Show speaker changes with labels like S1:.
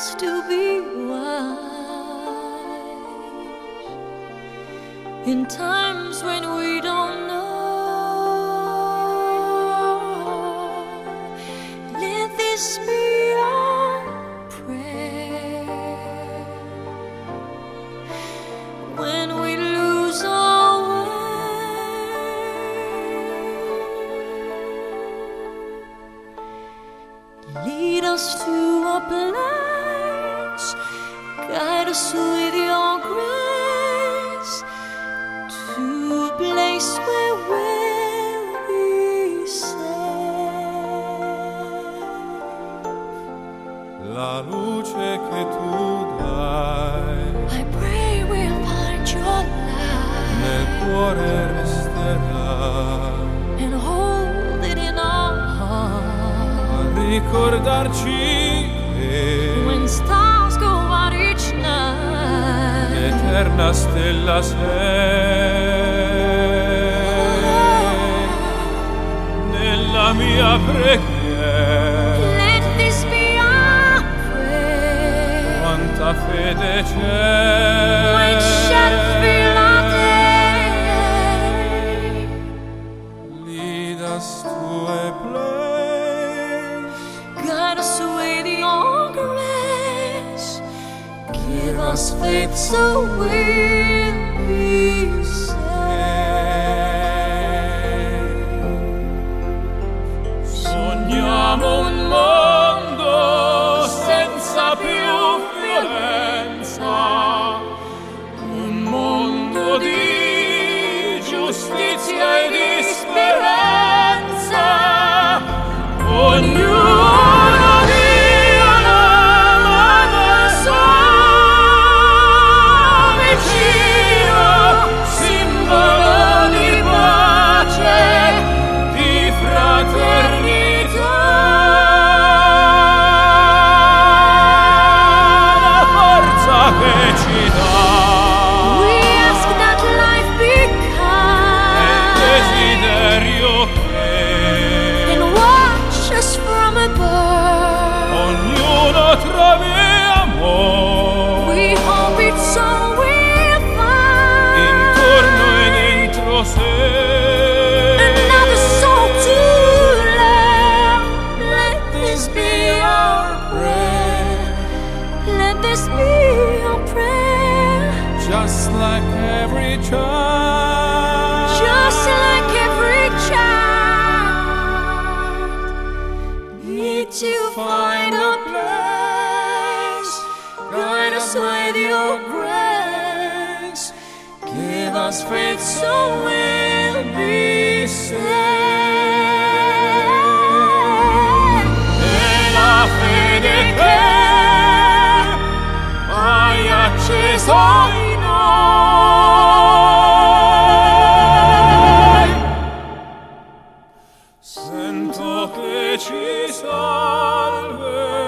S1: us to be wise in times when we don't know. Let this be our prayer when we lose our way. Lead us to a place, guide us with your grace, to a place where we'll be safe.
S2: La luce che tu dai
S1: I pray we'll find your light
S2: nel cuore resterà,
S1: and hold it in our heart.
S2: a ricordarci che
S1: When stars go out each night,
S2: l'eterna stella sei nella mia preghiera.
S1: let this be our prayer.
S2: Quanta fede
S1: We
S2: c'è,
S1: shall feel our day.
S2: lead us to a place,
S1: Guide us with your grace. Give us faith so we'll be safe.
S2: sogniamo un mondo senza più violenza, un mondo di giustizia e di speranza. Ognuno dia una mano al suo vicino, simbolo di pace, di fraternità. La forza che ci dà
S1: We ask that life be
S2: è il
S1: kind
S2: desiderio che
S1: and watch us from above.
S2: ognuno trovi amore
S1: We hope it's all we'll find.
S2: intorno e dentro sé.
S1: Another soul to love. Let this be our prayer. Let this be our prayer.
S2: Just like every child,
S1: Just like every child, need to find a place. Guide us with your grace. Give us faith so we'll be safe.
S2: e la fede che hai acceso in noi, sento che ci salverà.